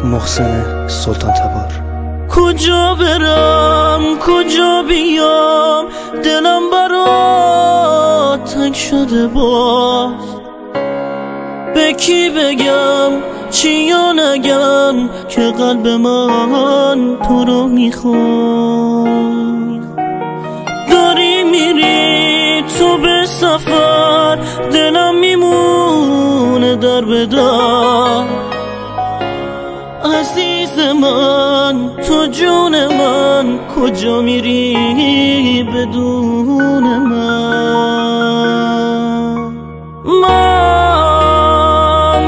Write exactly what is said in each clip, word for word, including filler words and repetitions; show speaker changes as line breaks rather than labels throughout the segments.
محسن سلطان تبار.
کجا برم کجا بیام، دلم برات تنگ شده باز. به کی بگم چیا نگم که قلب من تو رو میخواد. داری میری تو به سفر، دلم میمونه در به در. عزیز من تو جون من، کجا میری بدون من؟ من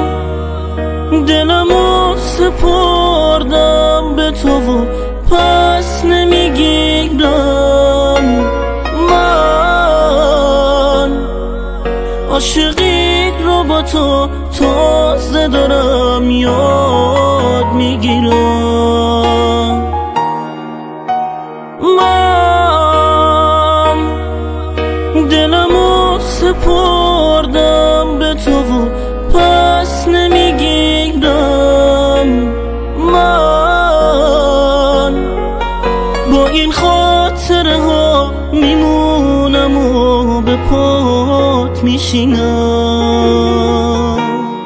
دلمو سپردم به تو و پس نمیگیرم. من عاشقی رو با تو تازه دارم یاد میگیرم. من دلمو سپردم به تو و پس نمیگیرم. من با این خاطره ها میمونم و به پات میشینم.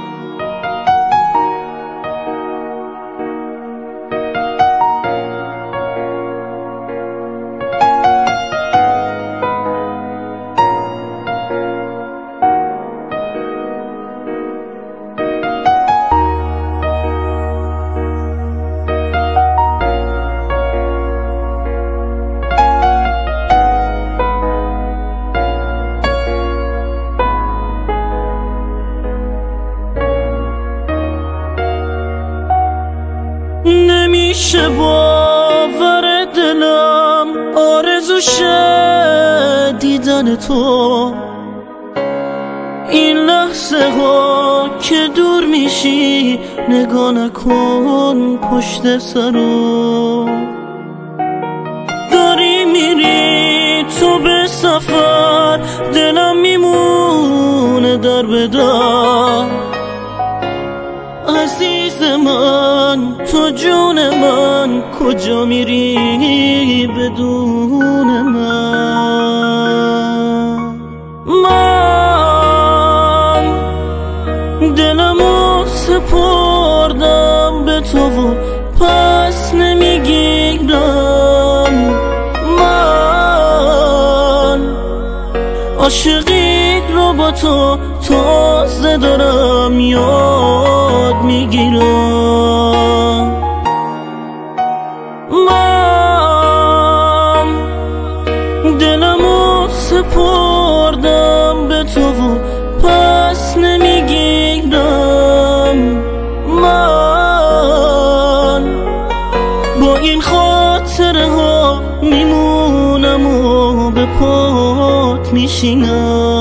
نمیشه باور دلم آرزوشه دیدن تو. این لحظه ها که دور میشی نگاه نکن پشت سرو. داری میری تو به سفر، دلم میمونه در به در. عزیز من تو جون من، کجا میری بدون من؟ من دلمو سپردم به تو و پس نمیگیرم. من عاشقی رو با تو تازه دارم یاد میگیرم. من دلمو سپردم به تو و پس نمیگیرم. من با این خاطره ها میمونم و به پات میشینم.